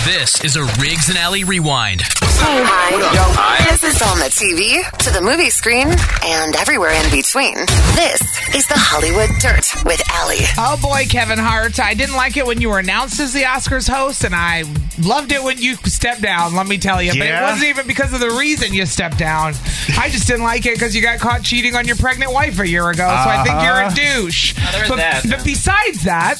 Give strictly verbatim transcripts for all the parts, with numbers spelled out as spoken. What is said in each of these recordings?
This is a Riggs and Alley Rewind. Hey, hi. This is on the T V, to the movie screen, and everywhere in between. This is the Hollywood Dirt with Alley. Oh boy, Kevin Hart. I didn't like it when you were announced as the Oscars host, and I loved it when you stepped down, let me tell you. But Yeah? it wasn't even because of the reason you stepped down. I just didn't like it because you got caught cheating on your pregnant wife a year ago, so I think you're a douche. Oh, there's but, that. but besides that...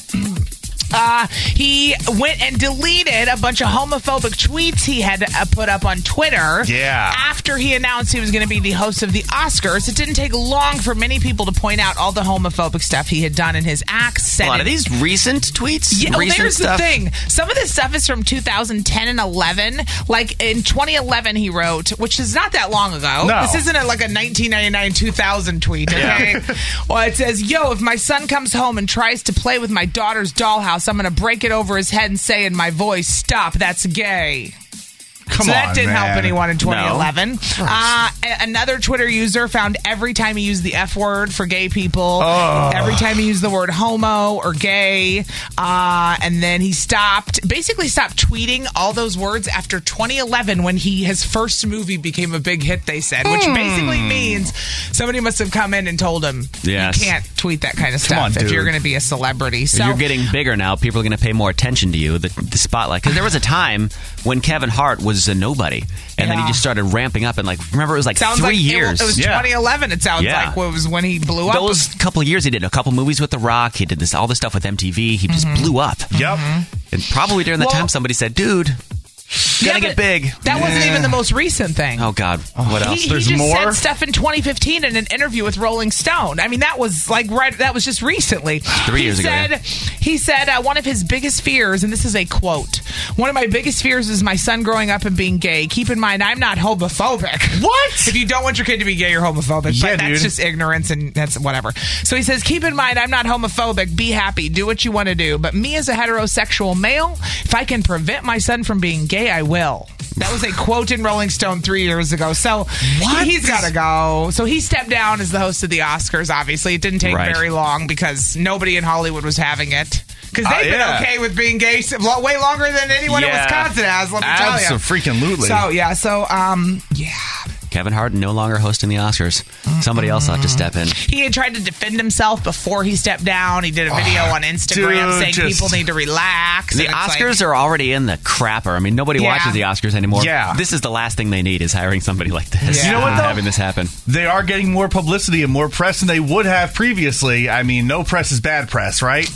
Uh, he went and deleted a bunch of homophobic tweets he had uh, put up on Twitter. Yeah. After he announced he was going to be the host of the Oscars. It didn't take long for many people to point out all the homophobic stuff he had done in his acts. A lot of these recent tweets? Yeah, well, recent there's stuff? the thing. Some of this stuff is from two thousand ten and eleven. Like in twenty eleven, he wrote, which is not that long ago. No. This isn't a, like a nineteen ninety-nine two thousand tweet, okay? Well, it says, yo, if my son comes home and tries to play with my daughter's dollhouse, I'm going to break it over his head and say in my voice, stop, that's gay. Come so on, that didn't man. help anyone in twenty eleven. Uh, a- another Twitter user found every time he used the F word for gay people, Oh. every time he used the word homo or gay, uh, and then he stopped, basically stopped tweeting all those words after twenty eleven when he his first movie became a big hit, they said, which Hmm. basically means somebody must have come in and told him, Yes. you can't tweet that kind of Come stuff on, if dude. you're going to be a celebrity. So You're getting bigger now. People are going to pay more attention to you, the, the spotlight. Because there was a time when Kevin Hart was a nobody. And then Yeah. he just started ramping up. And, like, remember, it was like sounds three like years. It, it was Yeah. twenty eleven, it sounds Yeah. like, it was when he blew up. Those couple of years, he did a couple movies with The Rock. He did this all this stuff with M T V. He just blew up. Yep. And probably during that Well- time, somebody said, dude, Yeah, gotta get but big. That wasn't even the most recent thing. Oh, God. What else? He, There's he just more? said stuff in twenty fifteen in an interview with Rolling Stone. I mean, that was like right. That was just recently. Three he years ago, said, yeah. He said uh, one of his biggest fears, and this is a quote: "One of my biggest fears is my son growing up and being gay. Keep in mind, I'm not homophobic. What? If you don't want your kid to be gay, you're homophobic. Yeah, but that's dude. just ignorance, and that's whatever. So he says, keep in mind, I'm not homophobic. Be happy. Do what you want to do. But me as a heterosexual male, if I can prevent my son from being gay, I will." That was a quote in Rolling Stone three years ago. So What? he's got to go. So he stepped down as the host of the Oscars, obviously. It didn't take Right. very long because nobody in Hollywood was having it. Because they've Uh, yeah. been okay with being gay so- lo- way longer than anyone Yeah. in Wisconsin has, let me tell you. Abso-freaking-lutely. So, yeah. So, um, yeah. Kevin Hart no longer hosting the Oscars. Somebody else ought to step in. He had tried to defend himself before he stepped down. He did a video on Instagram dude, saying just- people need to relax. The and it's Oscars like, are already in the crapper. I mean, nobody Yeah. watches the Oscars anymore. Yeah. This is the last thing they need is hiring somebody like this. Yeah. You know what, and though? having this happen. They are getting more publicity and more press than they would have previously. I mean, no press is bad press, right?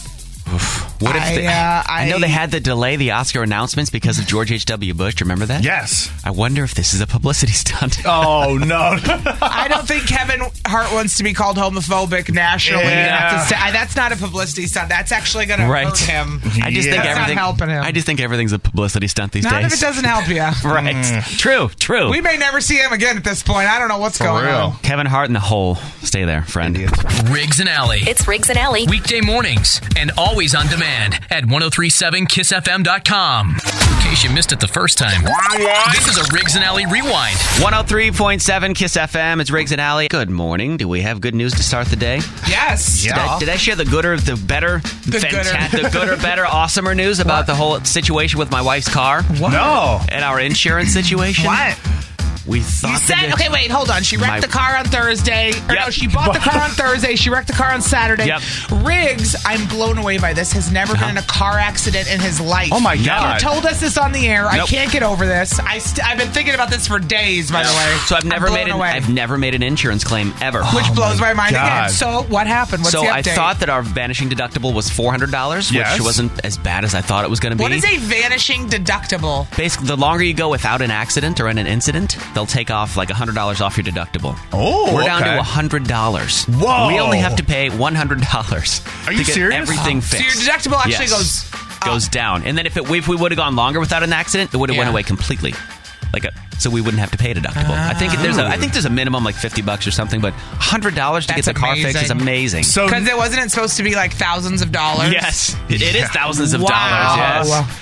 What if I, they, uh, I know I- they had to delay the Oscar announcements because of George H W. Bush. Do you remember that? Yes. I wonder if this is a publicity stunt. Oh, no. I don't think Kevin Hart wants to be called homophobic nationally. Yeah. That's, a- that's not a publicity stunt. That's actually going to Right. hurt him. I just Yeah. think That's not everything. helping him. I just think everything's a publicity stunt these Not days. if it doesn't help you. Right. True. True. We may never see him again at this point. I don't know what's For going real. on. Kevin Hart in the hole. Stay there, friend. Riggs and Alley. It's Riggs and Alley. Weekday mornings and always on demand at ten thirty-seven kiss f m dot com. In case you missed it the first time. This is a Riggs and Alley Rewind. one oh three point seven Kiss F M. It's Riggs and Alley. Good morning. Do we have good news to start the day? Yes. Yeah. Did I, did I share the gooder, the better, The fanta- gooder. the gooder, better, awesomer news about the whole situation with my wife's car No. and our insurance situation? What? We thought You said, that- okay, wait, hold on. She wrecked My- the car on Thursday. Or Yep. no, she bought the car on Thursday. She wrecked the car on Saturday. Yep. Riggs, I'm blown away by this, has never been in a car accident in his life. Oh, my Never God. told us this on the air. I Nope. can't get over this. I st- I've been thinking about this for days, by the way. So I've never I'm made blown an away. I've never made an insurance claim ever. Which blows my, mind God. again. So what happened? What's so the I update? thought that our vanishing deductible was four hundred dollars, Yes. which wasn't as bad as I thought it was going to be. What is a vanishing deductible? Basically, the longer you go without an accident or in an incident, they'll take off like one hundred dollars off your deductible. Oh, We're down okay. to one hundred dollars. Whoa. We only have to pay one hundred dollars Are to you get serious? everything So fixed. your deductible actually Yes. goes goes down. And then if, it, if we would have gone longer without an accident, it would have Yeah. went away completely. Like a, so we wouldn't have to pay a deductible. I think there's a I think there's a minimum like fifty bucks or something, but one hundred dollars to That's get the car fixed is amazing. amazing. So Because it wasn't it supposed to be like thousands of dollars? yes, it, it is thousands of Wow. dollars. Yes.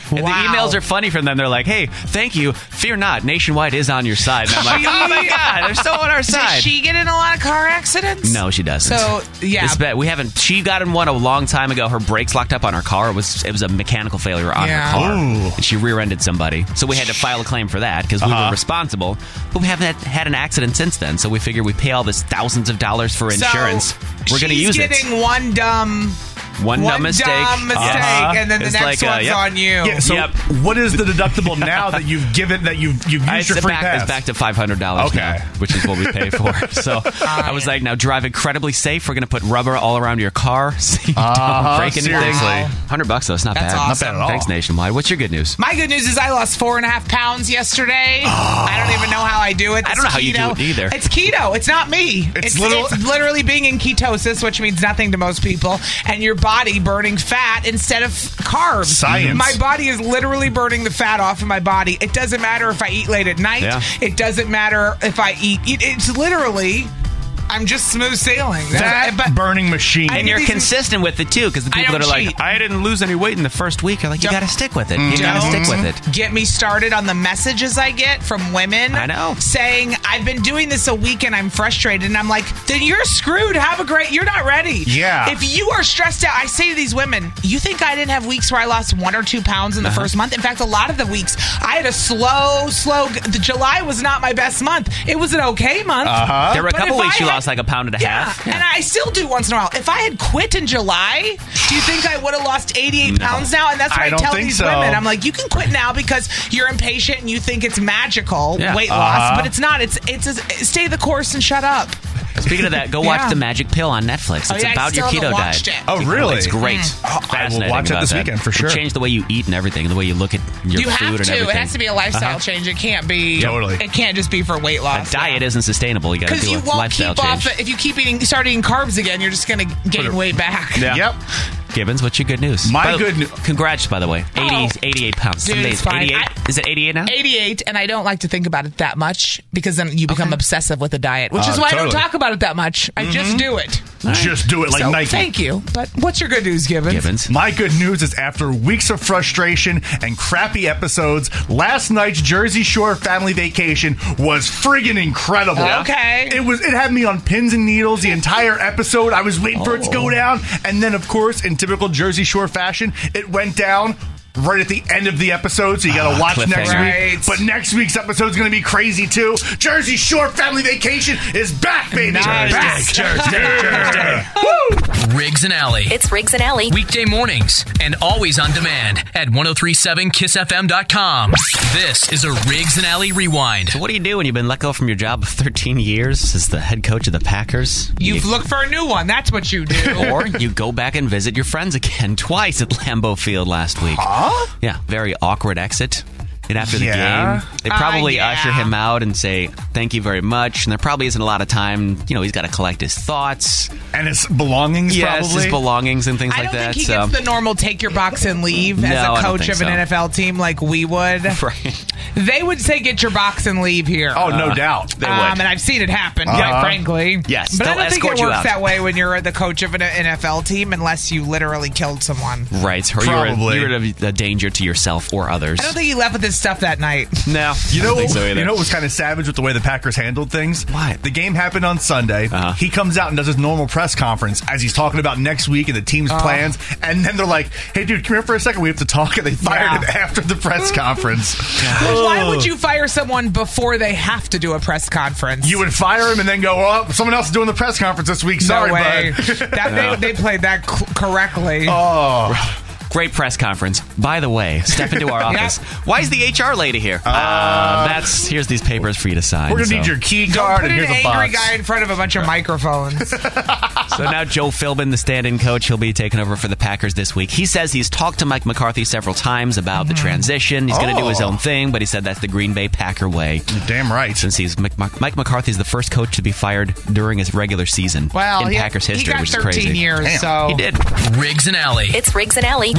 And Wow. the emails are funny from them. They're like, hey, thank you. Fear not. Nationwide is on your side. And I'm like, oh, my God. They're so on our side. Does she get in a lot of car accidents? No, she doesn't. So, yeah. It's bad. We haven't. She got in one a long time ago. Her brakes locked up on her car. It was it was a mechanical failure on Yeah. her car. Ooh. And she rear-ended somebody. So we had to file a claim for that because we Uh-huh. were responsible. But we haven't had, had an accident since then. So we figured we pay all this thousands of dollars for insurance. So, We're going to use she's it. getting one dumb... One, One dumb mistake. dumb mistake, Uh-huh. and then the It's next like, uh, one's yep. on you. Yeah, so Yep. what is the deductible now that you've given that you've you've I- used your it's free back, pass? It's back to five hundred dollars Okay. now, which is what we pay for. So I was like, now drive incredibly safe. We're going to put rubber all around your car so you Uh-huh, don't break anything. seriously. one hundred bucks, though. It's not That's bad. awesome. Not bad at all. Thanks, Nationwide. What's your good news? My good news is I lost four and a half pounds yesterday. I don't even know how I do it. I It's don't know how you do keto. it either. It's keto. It's not me. It's It's, little- it's literally being in ketosis, which means nothing to most people, and your body burning fat instead of carbs. Science. My body is literally burning the fat off of my body. It doesn't matter if I eat late at night. Yeah. It doesn't matter if I eat. It, it's literally, I'm just smooth sailing. that but burning machine. I And you're these- consistent with it, too, because the I people that don't are like, cheat. I didn't lose any weight in the first week. You're like, you Don't- got to stick with it. You got to Don't stick with it. Get me started on the messages I get from women. I know. Saying, I've been doing this a week and I'm frustrated. And I'm like, then you're screwed. Have a great, you're not ready. Yeah. If you are stressed out, I say to these women, you think I didn't have weeks where I lost one or two pounds in the Uh-huh. first month? In fact, a lot of the weeks, I had a slow, slow, the July was not my best month. It was an okay month. Uh-huh. There were a But couple if weeks I you had- lost like a pound and a Yeah, half. and I still do once in a while. If I had quit in July, do you think I would have lost eighty-eight No. pounds now? And that's what I I, don't tell think these so. women. I'm like, you can quit now because you're impatient and you think it's magical Yeah. weight Uh-huh. loss, but it's not. It's it's a, stay the course and shut up. Speaking of that, go watch Yeah. The Magic Pill on Netflix. It's Oh, yeah, I about your still keto haven't diet. watched it. Oh, really? It's great. I will Fascinating watch it about this that. weekend for sure. It changed the way you eat and everything, the way you look at your You food have and to. everything. It has to be a lifestyle Uh-huh. change. It can't be. Totally. It can't just be for weight A loss. diet isn't sustainable. You got to Because do you a won't lifestyle keep change. off. If you keep eating, start eating carbs again, you're just going to gain weight back. Yeah. Yep. Gibbons, what's your good news? My By the- good nu- Congrats, by the way. eighty, Oh. eighty-eight pounds. Dude, Some days, it's fine. eighty-eight? I- Is it eighty-eight now? eighty-eight, and I don't like to think about it that much because then you become obsessive with the diet, which Uh, is why I totally. don't talk about it that much. I just do it. Just do it like so, Nike. Thank you. But what's your good news, Gibbons? Gibbons. My good news is after weeks of frustration and crappy episodes, last night's Jersey Shore family vacation was friggin' incredible. Okay. It was. It had me on pins and needles the entire episode. I was waiting for it to Oh. go down. And then, of course, in typical Jersey Shore fashion, it went down right at the end of the episode, so you gotta Ah, watch next cliffhanger. week. Right. But next week's episode's gonna be crazy, too. Jersey Shore family vacation is back, baby. Nice. Back. Thursday, Riggs and Alley. It's Riggs and Alley. Weekday mornings and always on demand at ten thirty-seven kiss f m dot com. This is a Riggs and Alley Rewind. So what do you do when you've been let go from your job of thirteen years as the head coach of the Packers? You've You- looked for a new one. That's what you do. or you go back and visit your friends again twice at Lambeau Field last week. Huh? Yeah, very awkward exit. And after the Yeah. game, they Uh, probably yeah. usher him out and say, thank you very much. And there probably isn't a lot of time. You know, he's got to collect his thoughts. And his belongings, Yes, probably. his belongings and things I like don't that. think he so. gets the normal take your box and leave No, I as don't a coach think of an so. N F L team like we would. Right. They would say get your box and leave here. Oh, no doubt. They Um, would. and I've seen it happen, Uh-huh. quite frankly. Yes, but I they'll don't think escort it you works out. that way when you're the coach of an N F L team, unless you literally killed someone. Right. Or Probably. you're, a, you're a danger to yourself or others. I don't think he left with his stuff that night. No. You I know, don't think so either. you know what was kind of savage with the way the Packers handled things? What? The game happened on Sunday. Uh-huh. He comes out and does his normal press conference as he's talking about next week and the team's Uh-huh. plans. And then they're like, hey, dude, come here for a second. We have to talk. And they fired Yeah. him after the press conference. Why would you fire someone before they have to do a press conference? You would fire him and then go, well, someone else is doing the press conference this week. Sorry, no way. bud. that, they, they played that c- correctly. Oh. Great press conference. By the way, step into our office. Why is the H R lady here? Uh, that's here's these papers for you to sign. We're going to so. need your key Don't card put and an here's a angry box. guy in front of a bunch of microphones. So now Joe Philbin, the stand-in coach, he'll be taking over for the Packers this week. He says he's talked to Mike McCarthy several times about the transition. He's going to do his Oh. own thing, but he said that's the Green Bay Packer way. Damn right. Since he's Mike, Mike McCarthy's the first coach to be fired during his regular season Well, in he, Packers he history, got which is thirteen crazy. years, Damn. so He did. Riggs and Alley. It's Riggs and Alley.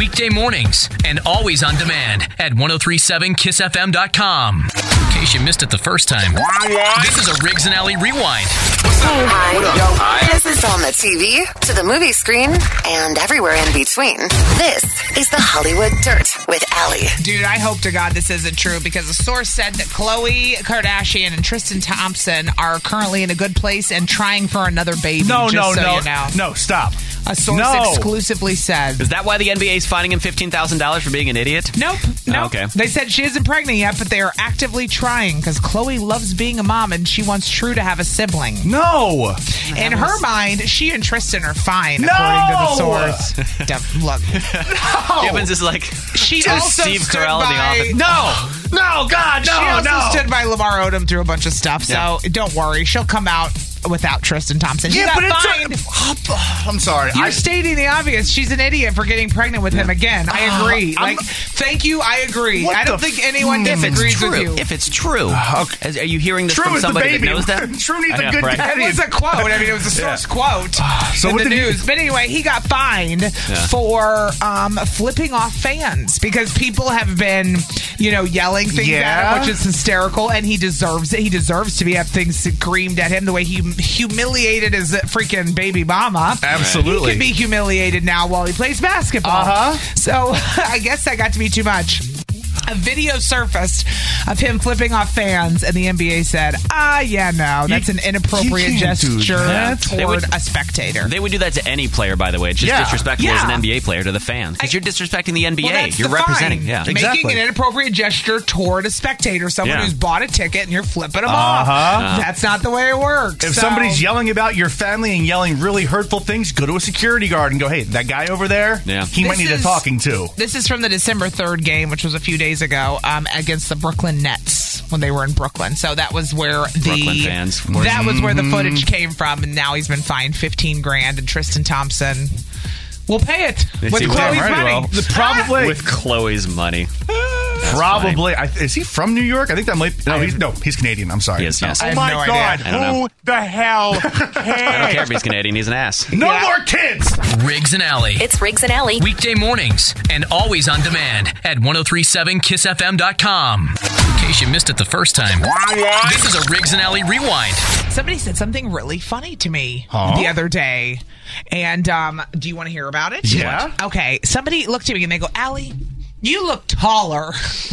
weekday mornings, and always on demand at ten thirty-seven kiss f m dot com. In case you missed it the first time, this is a Riggs and Alley Rewind. Hi. Hi. This is on the T V, to the movie screen, and everywhere in between. This is the Hollywood Dirt with Allie. Dude, I hope to God this isn't true because a source said that Khloe Kardashian and Tristan Thompson are currently in a good place and trying for another baby. No, just no, so no. You know. No, stop. A source No. exclusively said. Is that why the N B A is fining him fifteen thousand dollars for being an idiot? Nope. Nope. Oh, okay. They said she isn't pregnant yet, but they are actively trying because Khloe loves being a mom and she wants True to have a sibling. No. In her mind, she and Tristan are fine, No! according to the source. Def- Look. No. Gibbons is like She just also Steve stood Carell in the by- office. No. No, God, no, she also no. stood by Lamar Odom through a bunch of stuff, so Yeah. don't worry. She'll come out without Tristan Thompson. He Yeah, got but fined. it's a, I'm sorry. You're I, stating the obvious. She's an idiot for getting pregnant with him again. I agree. I'm- like, thank you. I agree. What I don't the think anyone f- If it's disagrees true, with you. if it's true, Okay. Is- are you hearing this True from is the somebody baby. that knows that? True needs I a know, good right? daddy. It was a quote. I mean, it was a source quote So in what the did he- news. But anyway, he got fined for um, flipping off fans because people have been, you know, yelling things Yeah. at him, which is hysterical, and he deserves it. He deserves to be have things screamed at him the way he humiliated his freaking baby mama. Absolutely. He can be humiliated now while he plays basketball. Uh-huh. So I guess that got to be too much. A video surfaced of him flipping off fans, and the N B A said, ah, yeah, no, that's You- an inappropriate you can't do gesture that. They toward would- a spectator. They would do that to any player, by the way. It's just Yeah. disrespectful as an Yeah. N B A player to the fans. Because you're disrespecting the N B A. Well, that's you're the representing. fine. Yeah, Making Exactly. an inappropriate gesture toward a spectator, someone Yeah. who's bought a ticket, and you're flipping them Uh-huh. off. That's not the way it works. If So- somebody's yelling about your family and yelling really hurtful things, go to a security guard and go, hey, that guy over there, Yeah. he might This need a is- talking to. This is from the December third game, which was a few days ago, um, against the Brooklyn Nets when they were in Brooklyn. So that was where the Brooklyn fans, of course. that was where the Mm-hmm. footage came from, and now he's been fined fifteen grand, and Tristan Thompson will pay it with he will. Chloe's Right, money. well, the- probably. with Chloe's money. Probably. I, is he from New York? I think that might. No, he's, no, he's Canadian. I'm sorry. He is, yes. I Oh have my no God! idea. I don't know. Who the hell I don't care cares? if he's Canadian. He's an ass. No Yeah. more kids. Riggs and Alley. It's Riggs and Alley. Weekday mornings and always on demand at ten thirty-seven kiss f m dot com. In case you missed it the first time, this is a Riggs and Alley Rewind. Somebody said something really funny to me Huh? the other day, and um, do you want to hear about it? Yeah. Okay. Somebody looked at me and they go, "Allie, you look taller."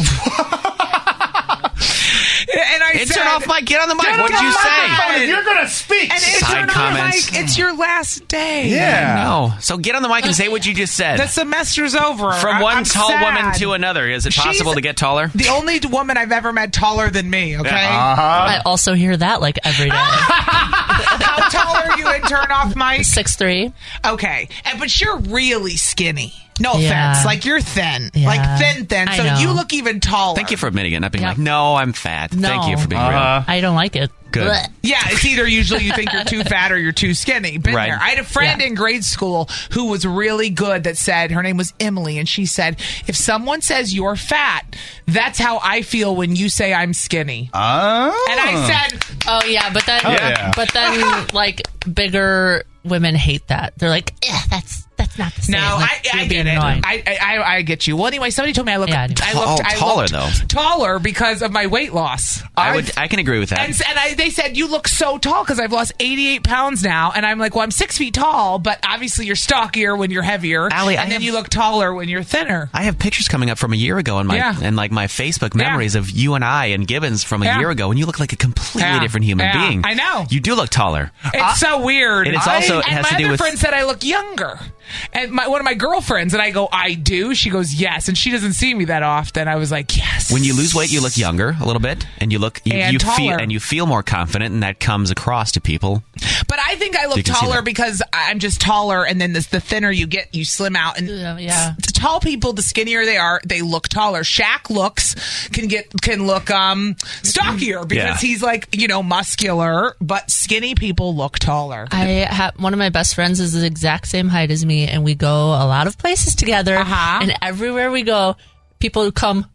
And I Hey, said, turn off my get on the mic. Get What on did you the say? mic! If you're gonna speak. And it's Side your comments. Like, it's your last day. Yeah. No. So get on the mic and say what you just said. The semester's over. From I- one I'm tall sad. woman to another. Is it She's possible to get taller? The only woman I've ever met taller than me, okay? Uh-huh. I also hear that like every day. How tall are you in turn off, Mike? Six three. Okay. And, but you're really skinny. No Yeah. offense. Like, you're thin. Yeah. Like, thin, thin. I So know. you look even taller. Thank you for admitting it, not being Yeah. like, no, I'm fat. No. Thank you for being Uh-huh. I don't like it. Good. Blech. Yeah, it's either usually you think you're too fat or you're too skinny. Been Right. there. I had a friend Yeah. in grade school who was really good that said, her name was Emily, and she said, if someone says you're fat, that's how I feel when you say I'm skinny. Oh. And I said, Oh yeah, but then yeah. but then like bigger women hate that. They're like, yeah, that's that's not the same. no, Like, I, you're I being get it. annoying. I, I, I get you. Well, anyway, somebody told me I look, Yeah, I do. I Tall- looked, I taller, looked though. taller because of my weight loss. I would. I've- I can agree with that. And, and I, they said, you look so tall because I've lost eighty-eight pounds now. And I'm like, well, I'm six feet tall, but obviously you're stockier when you're heavier. Allie, I and then have- you look taller when you're thinner. I have pictures coming up from a year ago in my Yeah. and like my Facebook memories of you and I and Gibbons from a Yeah. year ago, and you look like a completely Yeah. different human Yeah. being. I know. You do look taller. It's so weird. And it's also- it and has my to do other with- friend said I look younger. And my, one of my girlfriends, and I go, I do? She goes, yes. And she doesn't see me that often. I was like, yes. When you lose weight, you look younger a little bit, and you look you, And you feel taller. and you feel more confident, and that comes across to people. But I think I look You can see taller that. because I'm just taller, and then this, the thinner you get, you slim out. And Yeah, yeah. the tall people, the skinnier they are, they look taller. Shaq looks can get can look um stockier because Yeah. he's like, you know, muscular, but skinny people look taller. I have one of my best friends is the exact same height as me, and we go a lot of places together. Uh-huh. And everywhere we go, people come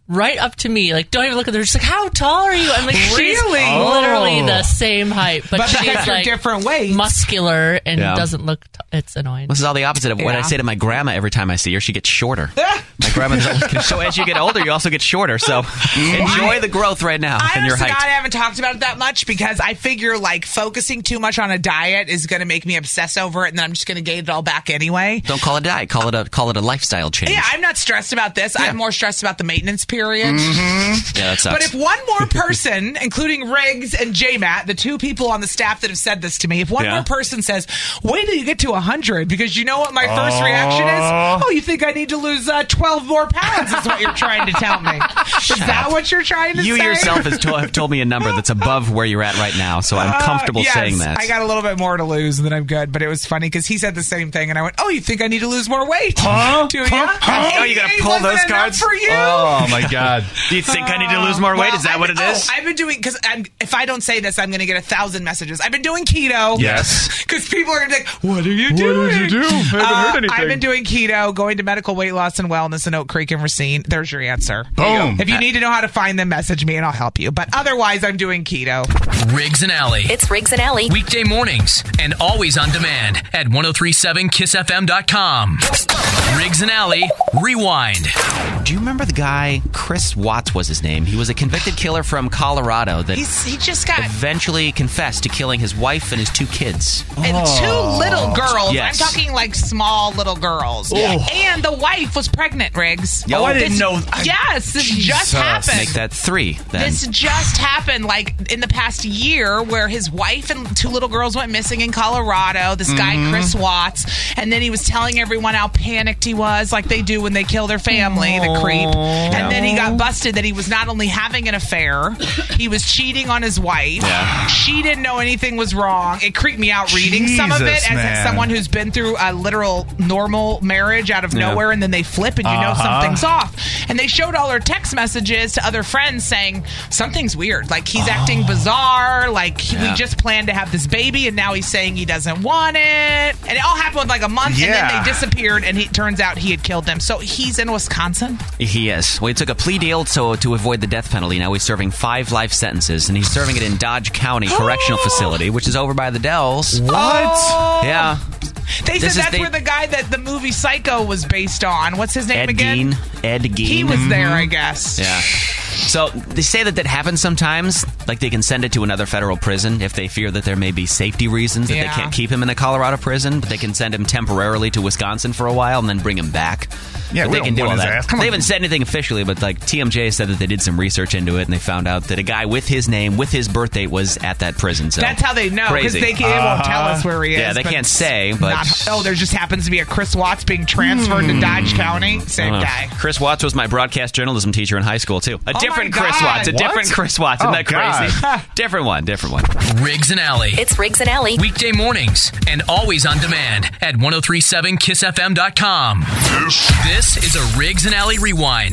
right up to me. Like, don't even look at her. They're just like, how tall are you? I'm like, she's Really? literally Oh. the same height, but, But she's because you're like different weights. muscular and Yeah. doesn't look. T- it's annoying. This is all the opposite of what I Yeah. say to my grandma every time I see her. She gets shorter. My grandma doesn't. So as you get older, you also get shorter. So enjoy the growth right now I in your honestly height. God, I haven't talked about it that much because I figure like focusing too much on a diet is going to make me obsess over it, and then I'm just going to gain it all back anyway. Don't call it a diet. Call it a call it a lifestyle change. Yeah, I'm not stressed about this. I'm more stressed about the maintenance period. Yeah, that sucks. But if one more person, including Riggs and J-Matt, the two people on the staff that have said this to me, if one Yeah. more person says, wait till you get to one hundred, because you know what my first reaction is? Oh, you think I need to lose uh, twelve more pounds is what you're trying to tell me. Is that what you're trying to you say? yourself has to- have told me a number that's above where you're at right now, so I'm comfortable Uh, yes, saying that. I got a little bit more to lose, and then I'm good. But it was funny because he said the same thing, and I went, "Oh, you think I need to lose more weight? Huh? Do you? Huh? Oh, you gotta It pull wasn't those enough cards? for you? Oh my God. Do you think I need to lose more weight? Well, Is that I've what been- it is? Oh, I've been doing because if I don't say this, I'm going to get a thousand messages. I've been doing keto. Yes. Because people are going to be like, "What are you doing? did you do? I haven't Uh, heard anything. I've been doing keto, going to medical weight loss and wellness in Oak Creek and Racine. There's your answer. Boom. If you need to know how to find them, message me and I'll help you. But otherwise, I'm doing keto. Riggs and Alley. It's Riggs and Alley. Weekday mornings and always on demand at ten thirty-seven kiss f m dot com. Riggs and Alley Rewind. Do you remember the guy, Chris Watts was his name? He was a convicted killer from Colorado that He's he just got eventually confessed to killing his wife and his two kids. and two little girls. Yes. I'm talking like small little girls. And the wife was pregnant, Riggs. Oh, I didn't This- know- Yes, this just Jesus. happened. Make that three, then. This just happened like in the past year where his wife and two little girls went missing in Colorado. This guy, Mm-hmm. Chris Watts. And then he was telling everyone how panicked he was, like they do when they kill their family, the creep. And then he got busted that he was not only having an affair, he was cheating on his wife. Yeah. She didn't know anything was wrong. It creeped me out reading some of it Jesus, as man. someone who's been through a literal normal marriage out of Yeah. nowhere, and then they flip and you know Uh-huh. something's off. And they showed all her text messages to other friends saying something's weird. Like he's acting bizarre. Like he, Yeah. we just planned to have this baby, and now he's saying he doesn't want it. And it all happened with like a month, and Yeah. then they disappeared. And he it turns out he had killed them. So he's in Wisconsin. He is. Well, he took a plea deal so to avoid the death penalty. Now he's serving five life sentences, and he's serving it in Dodge County Correctional Facility, which is over by the Dells. What? Oh. Yeah. They This is said that's they- where the guy that the movie Psycho was based on. What's his name Ed again? Gein. Ed Gein. He was there, I guess. Yeah. So they say that that happens sometimes. Like they can send it to another federal prison if they fear that there may be safety reasons that Yeah. they can't keep him in a Colorado prison, but they can send him temporarily to Wisconsin for a while and then bring him back. Yeah, But we they don't can do want all his that. ass. Come They on. haven't said anything officially, but like T M J said that they did some research into it and they found out that a guy with his name, with his birth date, was at that prison. So That's how they know because Crazy. they, can't- they won't tell Uh-huh. us where he is. Yeah, they but can't say, but- not- oh, there just happens to be a Chris Watts being transferred to Dodge County. Same Uh, guy. Chris Watts was my broadcast journalism teacher in high school too. A Oh different my Chris God. Watts. A What? different Chris Watts. Isn't Oh, that crazy? God. different one. Different one. Riggs and Alley. It's Riggs and Alley. Weekday mornings and always on demand at ten thirty-seven kiss f m dot com. This is a Riggs and Alley Rewind.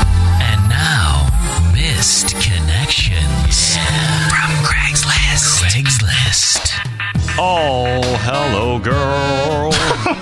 And now, Missed Connections from Craigslist. Craigslist. Oh, hello, girl.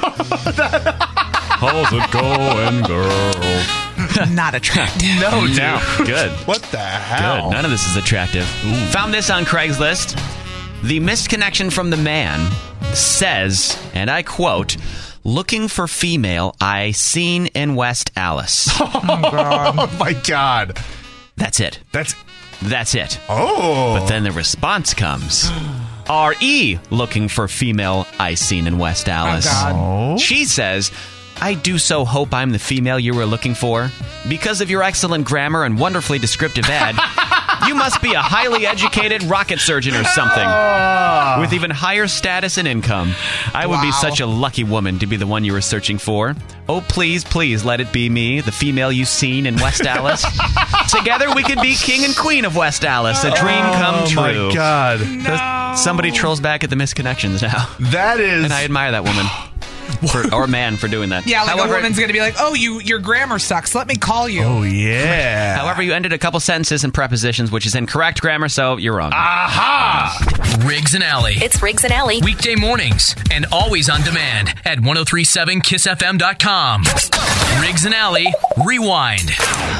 How's it going, girl? Not attractive. No, dude. No. Good. What the hell? Good. None of this is attractive. Found this on Craigslist. The missed connection from the man says, and I quote, looking for female I seen in West Alice. Oh my God. That's it. That's That's it. oh. But then the response comes. R E looking for female I seen in West Alice. God. Oh. She says, I do so hope I'm the female you were looking for. Because of your excellent grammar and wonderfully descriptive ad, you must be a highly educated rocket surgeon or something. With even higher status and income. I would be Wow. such a lucky woman to be the one you were searching for. Oh, please, please let it be me, the female you seen in West Alice. Together we could be king and queen of West Alice. A dream come Oh true. my God. Somebody trolls back at the misconnections now. That is And I admire that woman. for, or man for doing that. Yeah, like however, a woman's going to be like, oh, you your grammar sucks. Let me call you. Oh, yeah. However, you ended a couple sentences and prepositions, which is incorrect grammar, so you're wrong. Aha! Riggs and Alley. It's Riggs and Alley. Weekday mornings and always on demand at ten thirty-seven kiss f m dot com. Riggs and Alley Rewind.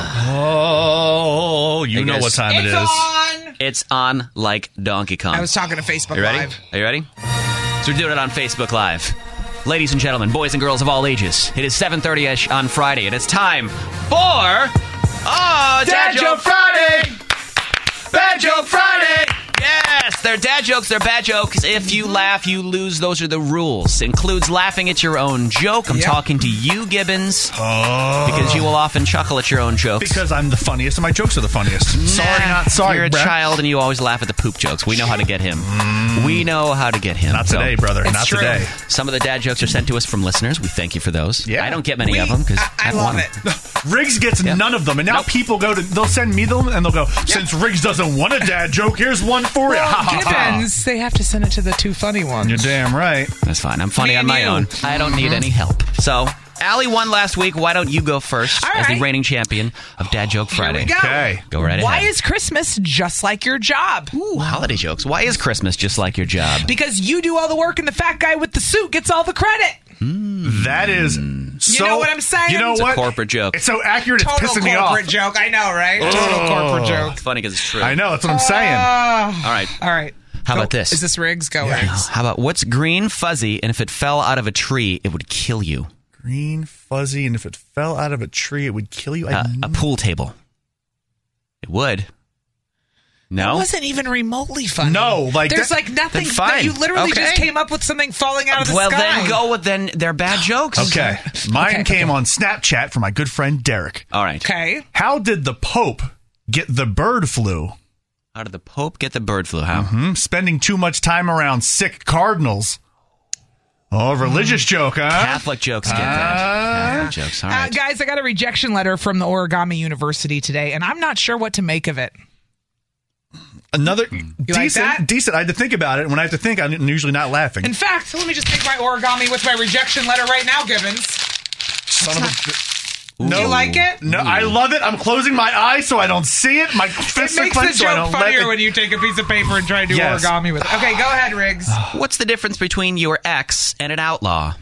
Oh, you Hey, know guys. what time It's it is. on. It's on like Donkey Kong. I was talking to Facebook you ready? Live. Are you ready? So we're doing it on Facebook Live. Ladies and gentlemen, boys and girls of all ages, it is seven thirty-ish on Friday, and it's time for... Oh, Dad, Joke Friday! Bad Joke Friday! Yes, they're dad jokes, they're bad jokes. If you laugh, you lose. Those are the rules. Includes laughing at your own joke. I'm Yep. talking to you, Gibbons, Oh. because you will often chuckle at your own jokes. Because I'm the funniest and my jokes are the funniest. Sorry, Nah, not sorry, You're a Brett. child and you always laugh at the poop jokes. We know how to get him. We know how to get him. Not So, today, brother. It's Not true. today. some of the dad jokes are sent to us from listeners. We thank you for those. Yeah. I don't get many We- of them because I, I love it. Riggs gets Yeah. none of them, and now Nope. people go to. They'll send me them, and they'll go. Since Riggs doesn't want a dad joke, here's one for you. Ha, ha, ha. Gibbons, they have to send it to the two funny ones. You're damn right. That's fine. I'm funny Me on and my you. own. I don't need any help. So, Allie won last week. Why don't you go first All as the right. reigning champion of Dad Joke Friday? Here we go. Okay. Go right Why ahead. is Christmas just like your job? Ooh, holiday jokes. Why is Christmas just like your job? Because you do all the work and the fat guy with the suit gets all the credit. That is so. know what I'm saying? You know It's a what? corporate joke. It's so accurate. It's Total pissing me corporate off. joke. I know, right? Total corporate joke. It's funny because it's true. I know. That's what I'm saying. Uh, All right. all right. How Go- about this? Is this Riggs? Go, Yeah. Riggs. How about what's green, fuzzy, and if it fell out of a tree, it would kill you? Green, fuzzy, and if it fell out of a tree, it would kill you. I Uh, a pool table. It would. That No? wasn't even remotely funny. No, like there's that- like nothing. Then fine. That you literally Okay. just came up with something falling out of the well, sky. then go with then they're bad jokes. Okay. Mine Okay, came okay. on Snapchat from my good friend Derek. All right. Okay. How did the Pope get the bird flu? How did the Pope get the bird flu? How? Hmm? Spending too much time around sick cardinals. Oh, religious joke, huh? Catholic jokes get that. Catholic jokes. All Uh, right. guys, I got a rejection letter from the Origami University today, and I'm not sure what to make of it. Another like decent, that? decent. I had to think about it. When I have to think, I'm usually not laughing. In fact, let me just make my origami with my rejection letter right now, Gibbons. Son of a. Do No, you like it? No, I love it. I'm closing my eyes so I don't see it. My It fists are makes the clenched so I joke don't let funnier it. when you take a piece of paper and try to do Yes. origami with it. Okay, go ahead, Riggs. What's the difference between your ex and an outlaw?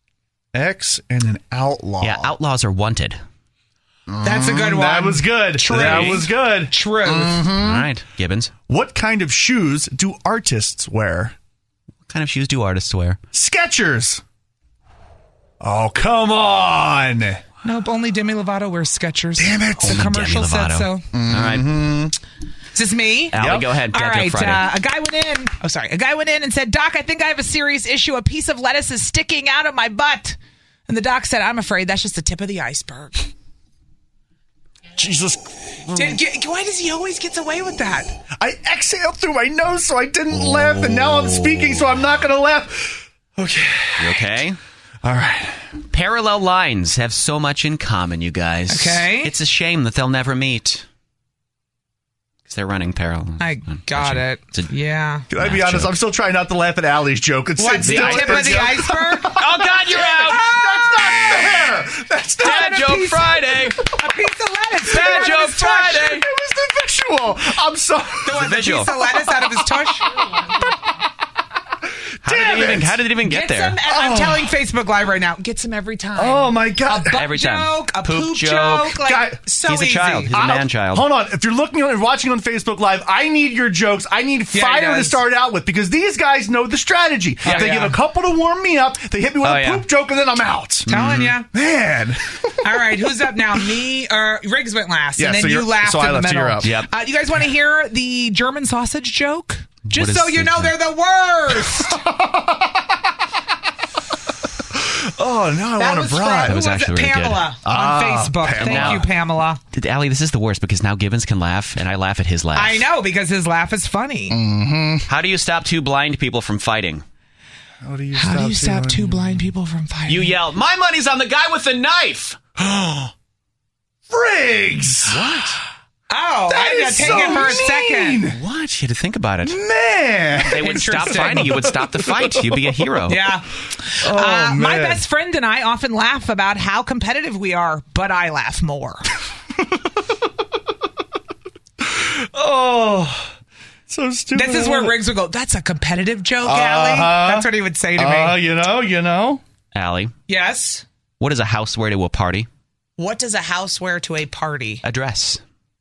X and an outlaw. Yeah, outlaws are wanted. That's a good one. That was good. True. That was good. Truth. All right, Gibbons. What kind of shoes do artists wear? What kind of shoes do artists wear? Skechers. Oh, come on. Nope, only Demi Lovato wears Skechers. Damn it. The Only commercial Demi said Lovato. so. All right. Is this me? Allie, Yep. go ahead. All Dad Joke right, Friday. uh, a guy went in. Oh, sorry. A guy went in and said, "Doc, I think I have a serious issue. A piece of lettuce is sticking out of my butt." And the doc said, "I'm afraid that's just the tip of the iceberg." Jesus. Did, get, why does he always gets away with that? I exhaled through my nose so I didn't laugh, and now I'm speaking so I'm not going to laugh. Okay. You okay? All right. Parallel lines have so much in common, you guys. Okay. It's a shame that they'll never meet. Because they're running parallel. I got it. It's a- Yeah. Can I be Math honest? joke. I'm still trying not to laugh at Allie's joke. It's, What, it's the still tip of the iceberg? Oh, God, you're out! That's not fair. That's not Dad a Joke piece- Friday! A piece of lettuce. Dad out of Joke his tush. Friday! It was the visual. I'm sorry. What, the visual. piece of lettuce out of his tush? How did, Damn it even, it. how did it even get Gets there? him, and I'm telling Facebook Live right now, gets him every time. Oh, my God. A butt Every time. joke, a Poop poop, joke. joke. Like, Guy- so He's a easy. child. He's a I- man child. Hold on. If you're looking and watching on Facebook Live, I need your jokes. I need Yeah, he fire to does. start out with because these guys know the strategy. Yeah, they yeah. get a couple to warm me up. They hit me with Oh, a yeah. poop joke, and then I'm out. Telling ya. Man. All right, who's up now? Me or Riggs went last, Yeah, and then so you you're- laughed so I in the left, so middle. you're up. Yep. Uh, you guys want to hear the German sausage joke? Just is so you the- know, they're the worst. Oh, now I That want was to from, bribe. who was was actually it? really good. Pamela on Ah, Facebook. Pamela. Thank you, Pamela. Did- Allie, this is the worst because now Gibbons can laugh, and I laugh at his laugh. I know because his laugh is funny. How do you stop two blind people from fighting? How do you How do you stop doing- two blind people from fighting? You yell, "My money's on the guy with the knife!" Riggs? Oh, That I to is take so it for a mean. second. What? You had to think about it. Man. They would stop Interesting. fighting. You would stop the fight. You'd be a hero. Yeah. Oh, uh, my man. best friend and I often laugh about how competitive we are, but I laugh more. Oh, so stupid. This is where Riggs would go, that's a competitive joke, Uh-huh. Allie. That's what he would say to Uh, me. you know, you know. Allie, Yes. what does a house wear to a party? What does a house wear to a party? A dress.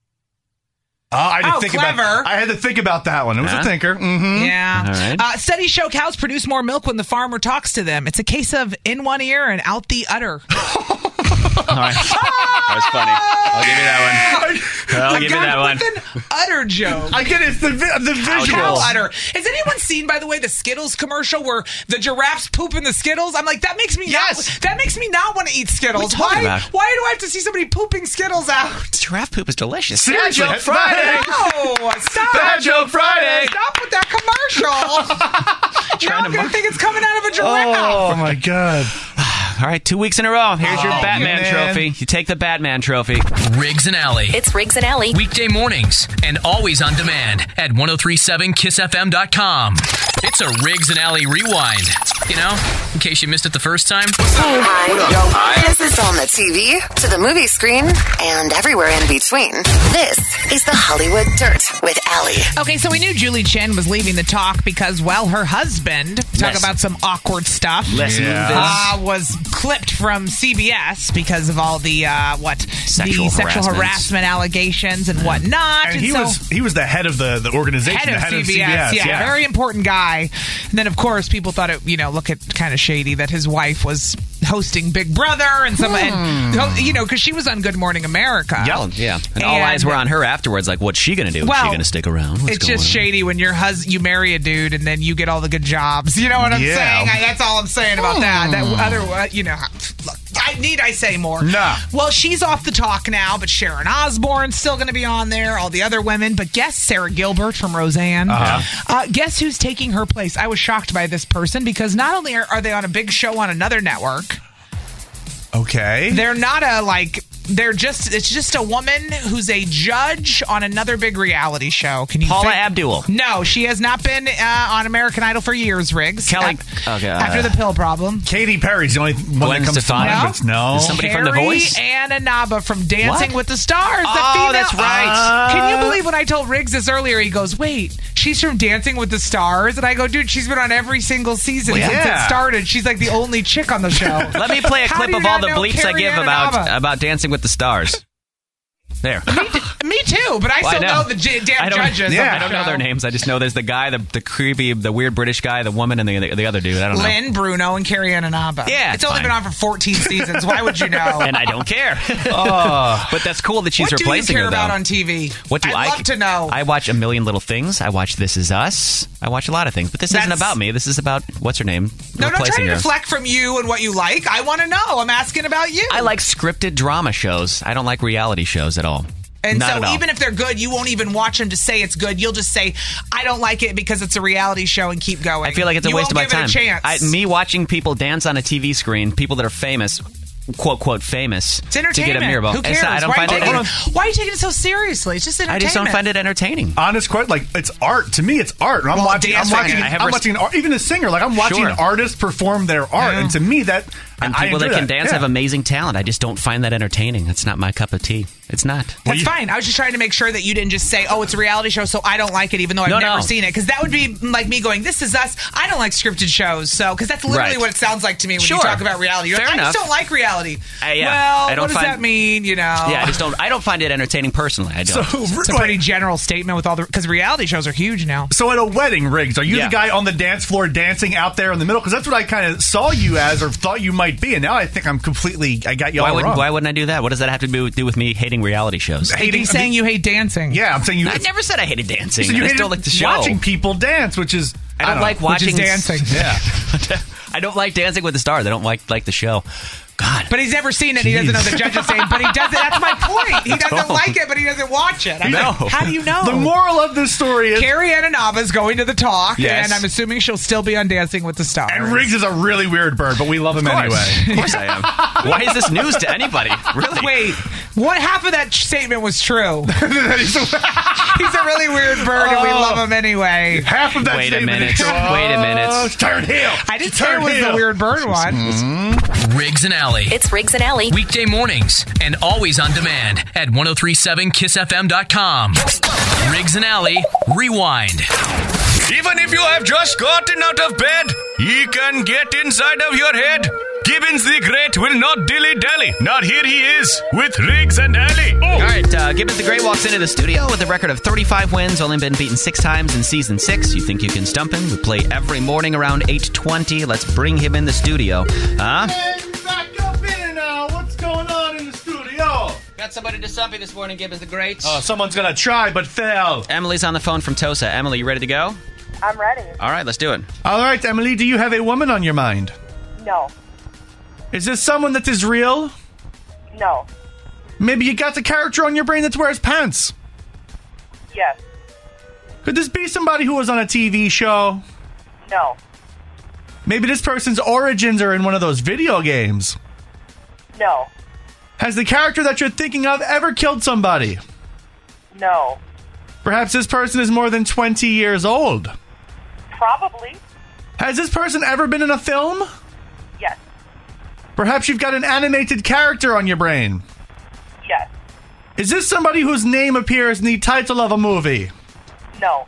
Oh, I had to Oh, think clever. about. I had to think about that one. It was Huh? a thinker. Mm-hmm. Yeah. All right. Uh, studies show cows produce more milk when the farmer talks to them. It's a case of in one ear and out the udder. All right. That was funny. I'll give you that one. I'll A give you guy that one. with an udder joke. I get it. It's the vi- the Cow visual. udder. Has anyone seen, by the way, the Skittles commercial where the giraffes poop in the Skittles? I'm like, that makes me Yes. not, that makes me not want to eat Skittles. What are you talking Why? about? Why do I have to see somebody pooping Skittles out? Giraffe poop is delicious. Seriously, Bad joke Friday. No, stop. Bad joke Friday. Stop with that commercial. now I'm to going to mar- think it's coming out of a giraffe. Oh my god. All right, two weeks in a row. Here's your Oh, Batman man. trophy. You take the Batman trophy. Riggs and Alley. It's Riggs and Alley. Weekday mornings and always on demand at ten thirty-seven kiss f m dot com. It's a Riggs and Alley rewind. You know, in case you missed it the first time. Hi. This is on the T V, to the movie screen, and everywhere in between. This is the Hollywood Dirt with Allie. Okay, so we knew Julie Chen was leaving the talk because, well, her husband, talk Less. about some awkward stuff, Less Yeah. movies. uh, was clipped from C B S because of all the, uh, what, Sexual the sexual harassment. harassment allegations and whatnot. And he so, was he was the head of the, the organization, head of, the head C B S, of C B S. yeah, Yeah, very important guy. And then, of course, people thought it, you know, look at kind of shady that his wife was hosting Big Brother and some, and, you know, because she was on Good Morning America. Yelling, yeah. And, all eyes were on her afterwards. Like, what's she going to do? Is Well, she going to stick around? What's It's going just on? shady when your hus- you marry a dude and then you get all the good jobs. You know what I'm Yeah. saying? I, that's all I'm saying about that. That other, uh, you know, look, I need I say more? Nah. Well, she's off the talk now, but Sharon Osbourne's still going to be on there. All the other women, but guess Sarah Gilbert from Roseanne. Uh-huh. Uh, guess who's taking her place? I was shocked by this person because not only are, are they on a big show on another network, Okay. they're not a like. They're just, it's just a woman who's a judge on another big reality show. Can you Paula think- Abdul. No, she has not been uh, on American Idol for years, Riggs. Kelly- Af- okay, uh, after the pill problem. Katy Perry's the only one Gwen that comes Stefani? to mind. but No. Is somebody from The Carrie Voice? and Anaba from Dancing What? with the Stars. The Oh, female- that's right. Can you believe when I told Riggs this earlier? He goes, "Wait, she's from Dancing with the Stars," and I go, "Dude, she's been on every single season Well, since yeah. it started. She's like the only chick on the show." Let me play a How clip do you of all not the know bleeps I Carrie give Ann about Inaba? about Dancing with the Stars. There. Me too, but I Well, I still know. know. the j- damn I don't, judges. yeah, on the I don't know show. their names. I just know there's the guy, the, the creepy, the weird British guy, the woman, and the the, the other dude. I don't know. Lynn, Bruno, and Carrie Ann Inaba. Yeah, it's it's only fine. been on for fourteen seasons. Why would you know? And I don't care. But that's cool that she's what do you replacing care her, though. about on T V? What do I'd I love to know. I watch a million little things. I watch This Is Us. I watch a lot of things, but this isn't That's- about me. This is about what's her name no, don't try replacing to her. deflect from you and what you like. I want to know. I'm asking about you. I like scripted drama shows. I don't like reality shows at all. And Not at so all. even if they're good, you won't even watch them to say it's good. You'll just say, I don't like it because it's a reality show and keep going. I feel like it's a you waste of my won't give time. It a chance. I, me watching people dance on a T V screen, people that are famous, quote, quote, famous, it's to entertainment. get a mirror ball. Who cares? It's not- I don't why, find are it. you taking it, why are you taking it so seriously? It's just I entertainment. just don't find it entertaining. Honest quote, like it's art to me. It's art. And I'm Well, watching. I'm dancing, watching. I have I'm res- watching. An art, even a singer. Like I'm watching Sure. artists perform their art, Yeah. and to me that And I people enjoy that can dance Yeah. have amazing talent. I just don't find that entertaining. It's not my cup of tea. It's not. That's you- fine. I was just trying to make sure that you didn't just say, "Oh, it's a reality show, so I don't like it," even though I've No, never no. seen it. Because that would be like me going, "This is us." I don't like scripted shows, so because that's literally Right. what it sounds like to me when Sure. you talk about reality. You're Fair like, I enough. just don't like reality. Uh, yeah. Well, I don't what does find- that mean? You know? Yeah, I just don't. I don't find it entertaining personally. I don't. So, It's a pretty general statement with all the because reality shows are huge now. So at a wedding, Riggs, are you Yeah. the guy on the dance floor dancing out there in the middle? Because that's what I kind of saw you as, or thought you might be, and now I think I'm completely. I got you why all wouldn't wrong. Why wouldn't I do that? What does that have to do, do with me hating reality shows? Hating- He's saying you hate dancing. Yeah, I'm saying you. I never said I hated dancing. so you I hated still like the show. watching people dance, which is I don't, know. like Which is watching dancing. Yeah. I don't like Dancing with the Stars. I don't like like the show. God. But he's never seen it. He doesn't know the judges' name. But he doesn't. That's my point. He doesn't don't. like it, but he doesn't watch it. I'm No. like, how do you know? The moral of this story is. Carrie Ann Inaba is going to the talk, Yes. and I'm assuming she'll still be on Dancing with the Stars. And Riggs is a really weird bird, but we love him Of course. anyway. Of course I am. Why is this news to anybody? Really? Wait, What half of that statement was true? He's a really weird bird, and we love him anyway. Half of that Wait a statement minute. is true. Wait a minute. Oh, turn heel. I didn't say it Turn was heel. the weird bird one. Mm-hmm. Riggs and Alley. It's Riggs and Alley. Weekday mornings and always on demand at ten thirty-seven kiss f m dot com. Riggs and Alley Rewind. Even if you have just gotten out of bed, he can get inside of your head. Gibbons the Great will not dilly-dally. Not here he is with Riggs and Alley. Oh. All right, uh, Gibbons the Great walks into the studio with a record of thirty-five wins, only been beaten six times in season six. You think you can stump him? We play every morning around eight twenty. Let's bring him in the studio. Huh? Hey, back up in here now. What's going on in the studio? Got somebody to stump you this morning, Gibbons the Great. Oh, someone's gonna try but fail. Emily's on the phone from Tosa. Emily, you ready to go? I'm ready. All right, let's do it. All right, Emily, do you have a woman on your mind? No. Is this someone that is real? No. Maybe you got a character on your brain that wears pants. Yes. Could this be somebody who was on a T V show? No. Maybe this person's origins are in one of those video games. No. Has the character that you're thinking of ever killed somebody? No. Perhaps this person is more than twenty years old. Probably. Has this person ever been in a film? Yes. Perhaps you've got an animated character on your brain. Yes. Is this somebody whose name appears in the title of a movie? No.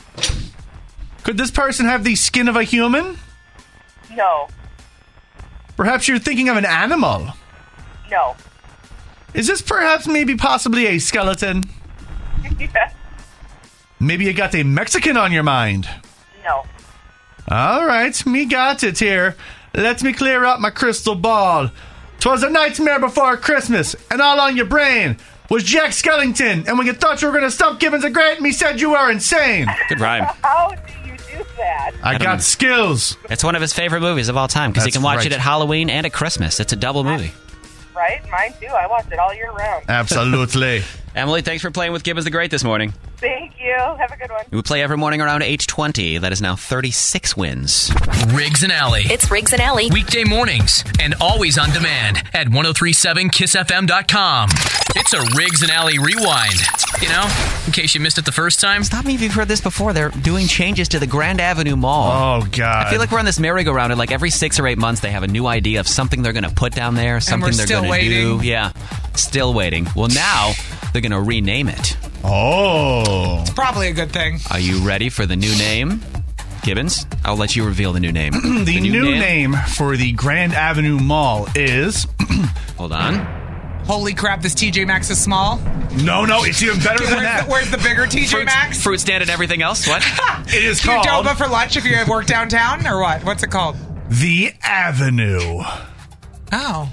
Could this person have the skin of a human? No. Perhaps you're thinking of an animal. No. Is this perhaps maybe possibly a skeleton? Yes. Maybe you got a Mexican on your mind. No. All right, me got it here. Let me clear out my crystal ball. 'Twas a nightmare before Christmas, and all on your brain was Jack Skellington. And when you thought you were going to stump Gibbons the Great, me said you were insane. Good rhyme. How do you do that? I, I don't got know. skills. It's one of his favorite movies of all time because he That's can watch right. it at Halloween and at Christmas. It's a double movie. Right? Mine too. I watch it all year round. Absolutely. Emily, thanks for playing with Gibbons the Great this morning. Thank you. Have a good one. We play every morning around eight twenty. That is now thirty-six wins. Riggs and Alley. It's Riggs and Alley. Weekday mornings and always on demand at ten thirty-seven kiss f m dot com. It's a Riggs and Alley Rewind. You know, in case you missed it the first time. Stop me if you've heard this before. They're doing changes to the Grand Avenue Mall. Oh, God. I feel like we're on this merry-go-round, and like every six or eight months, they have a new idea of something they're going to put down there, something we're they're still going to do. waiting. Yeah, still waiting. Well, now they're going to rename it. Oh. Probably a good thing. Are you ready for the new name? Gibbons, I'll let you reveal the new name. The, new, name? for the Grand Avenue Mall is... Hold on. Holy crap, this T J Maxx is small. No, no, it's even better than Where's that. the, where's the bigger T J Fruit, Maxx? fruit stand and everything else? What? It is Do you called Doba for lunch if you work downtown, or what? What's it called? The Avenue. Oh.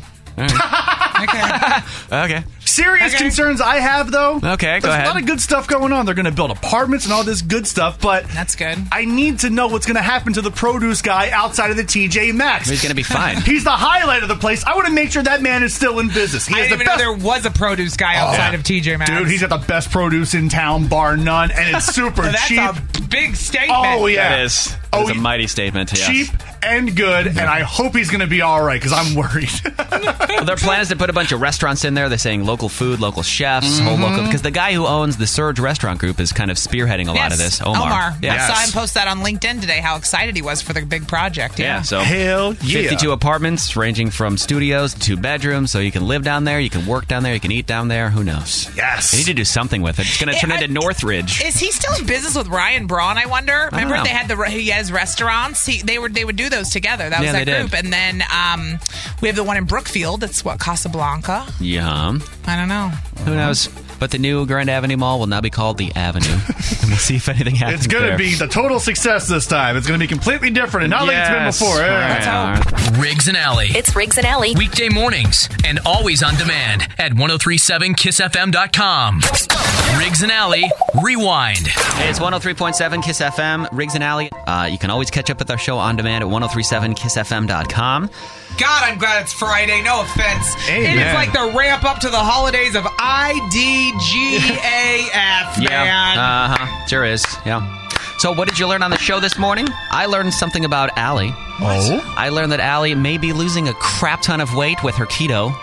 okay. Okay. Serious Okay. concerns I have, though. Okay, go There's ahead. a lot of good stuff going on. They're going to build apartments and all this good stuff, but That's good. I need to know what's going to happen to the produce guy outside of the T J Maxx. He's going to be fine. He's the highlight of the place. I want to make sure that man is still in business. He I is didn't the even best. know there was a produce guy outside Yeah. of T J Maxx. Dude, he's got the best produce in town, bar none, and it's super Well, that's cheap. a big statement. Oh, yeah. That is, that Oh, is a yeah. mighty statement. Yes. Cheap and good, and I hope he's going to be all right because I'm worried. Well, their plan is to put a bunch of restaurants in there. They're saying local food, local chefs, whole local. Because the guy who owns the Surge Restaurant Group is kind of spearheading a lot of this. Omar. Omar. Yeah. I saw Yes. him post that on LinkedIn today, how excited he was for the big project. Yeah, Yeah. so Hell yeah. fifty-two apartments ranging from studios to two bedrooms, so you can live down there, you can work down there, you can eat down there. Who knows? Yes. They need to do something with it. It's going to turn Yeah, into I- Northridge. Is he still in business with Ryan Braun? I wonder. don't Remember know. they had the he has restaurants. He, they were they would do those together. That was Yeah, that they did. group. And then um, we have the one in Brookfield. It's what Casablanca. Yeah. I don't know. Who knows? But the new Grand Avenue Mall will now be called the Avenue, and we'll see if anything happens. It's going there. to be the total success this time. It's going to be completely different and not like it's been Yes. before. All Yeah. right, all right. Riggs and Alley. It's Riggs and Alley. Weekday mornings and always on demand at ten thirty-seven kiss f m dot com. Riggs and Alley Rewind. Hey, it's one oh three point seven Kiss F M, Riggs and Alley. Uh, you can always catch up with our show on demand at ten thirty-seven kiss f m dot com. God, I'm glad it's Friday. No offense. Amen. It is like the ramp up to the holidays of I D G A F, man. Yeah, uh-huh. Sure is, yeah. So what did you learn on the show this morning? I learned something about Allie. Oh? I learned that Allie may be losing a crap ton of weight with her keto.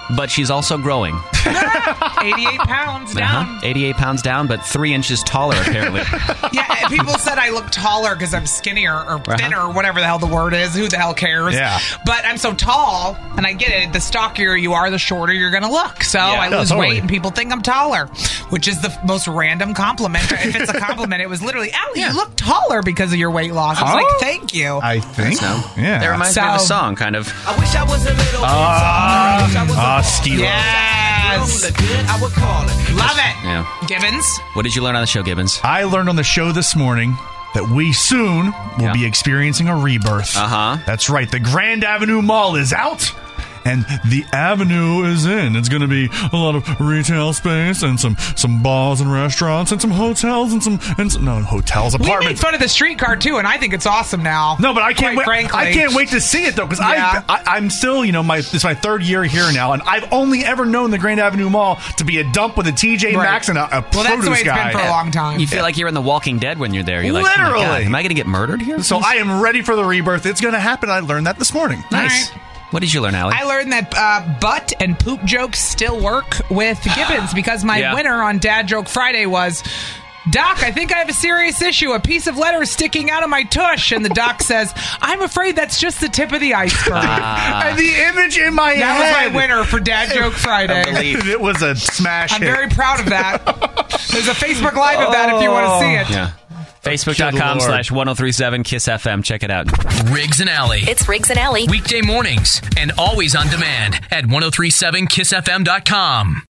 but she's also growing. eighty-eight pounds down. Uh-huh. eighty-eight pounds down, but three inches taller, apparently. Yeah, people said I look taller because I'm skinnier or thinner or whatever the hell the word is. Who the hell cares? Yeah. But I'm so tall, and I get it. The stockier you are, the shorter you're going to look. So Yeah. I No, lose totally. weight, and people think I'm taller, which is the f- most random compliment. If it's a compliment, it was literally, Allie, you look taller because of your weight loss. I was Huh? like, thank you. I think. So, Yeah. That reminds me of a So- song, kind of. I wish I was a little Ah, ah, Steve. Yes. I would call it. Love it. Yeah. Gibbons? What did you learn on the show, Gibbons? I learned on the show this morning that we soon will Yeah. be experiencing a rebirth. Uh-huh. That's right. The Grand Avenue Mall is out. And the Avenue is in. It's going to be a lot of retail space and some some bars and restaurants and some hotels and some and some, no hotels We made apartments. fun of the streetcar, too, and I think it's awesome now. No, but I can't Quite wait. frankly. I can't wait to see it though, because Yeah. I, I I'm still, you know, my this is my third year here now, and I've only ever known the Grand Avenue Mall to be a dump with a T J Right. Maxx and a, a Well, that's produce the way it's guy. been for a long time. You feel like you're in The Walking Dead when you're there. You're like, oh my God, Literally. am I going to get murdered here? So I am ready for the rebirth. It's going to happen. I learned that this morning. Nice. All What did you learn, Allie? I learned that uh, butt and poop jokes still work with Gibbons because my Yeah. winner on Dad Joke Friday was, Doc, I think I have a serious issue. A piece of letter is sticking out of my tush. And the doc says, I'm afraid that's just the tip of the iceberg. And the image in my that head. was my winner for Dad Joke Friday. believe. It was a smash I'm hit. very proud of that. There's a Facebook Live of that if you want to see it. Yeah. Facebook.com Good slash 1037 Kiss F M. Check it out. Riggs and Alley. It's Riggs and Alley. Weekday mornings and always on demand at ten thirty-seven kiss f m dot com.